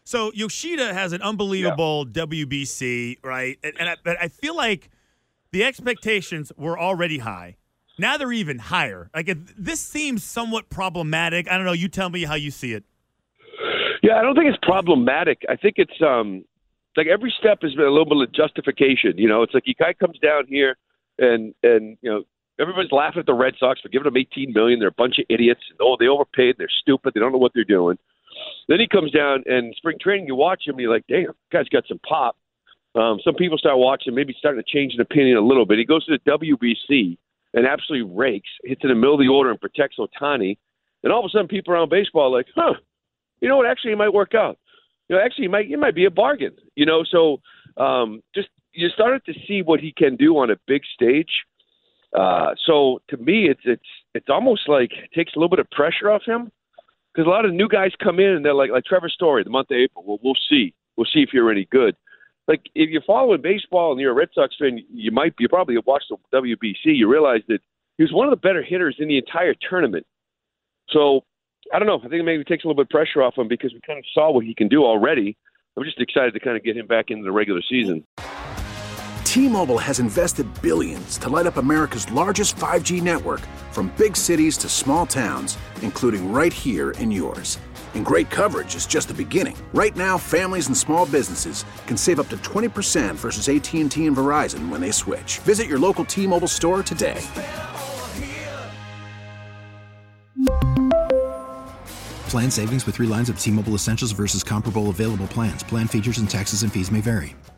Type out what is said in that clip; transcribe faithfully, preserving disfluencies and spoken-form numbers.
So Yoshida has an unbelievable yeah. W B C, right? And, and I, but I feel like the expectations were already high. Now they're even higher. Like if, this seems somewhat problematic. I don't know. You tell me how you see it. Yeah, I don't think it's problematic. I think it's um, like every step has been a little bit of justification. You know, it's like he guy comes down here and and you know everybody's laughing at the Red Sox for giving them eighteen million dollars. They're a bunch of idiots. Oh, they overpaid. They're stupid. They don't know what they're doing. Then he comes down and spring training, you watch him, and you're like, damn, guy's got some pop. Um, some people start watching, maybe starting to change an opinion a little bit. He goes to the W B C and absolutely rakes, hits in the middle of the order and protects Ohtani. And all of a sudden, people around baseball are like, huh, you know what? Actually, it might work out. You know, actually, it might it might be a bargain. You know, so um, just you started to see what he can do on a big stage. Uh, so to me, it's it's it's almost like it takes a little bit of pressure off him. Because a lot of new guys come in and they're like, like Trevor Story, the month of April. Well, we'll see. We'll see if you're any good. Like if you're following baseball and you're a Red Sox fan, you might be. You probably have watched the W B C. You realize that he was one of the better hitters in the entire tournament. So I don't know. I think it maybe takes a little bit of pressure off him because we kind of saw what he can do already. I'm just excited to kind of get him back into the regular season. T-Mobile has invested billions to light up America's largest five G network, from big cities to small towns, including right here in yours. And great coverage is just the beginning. Right now, families and small businesses can save up to twenty percent versus A T and T and Verizon when they switch. Visit your local T-Mobile store today. Plan savings with three lines of T-Mobile Essentials versus comparable available plans. Plan features and taxes and fees may vary.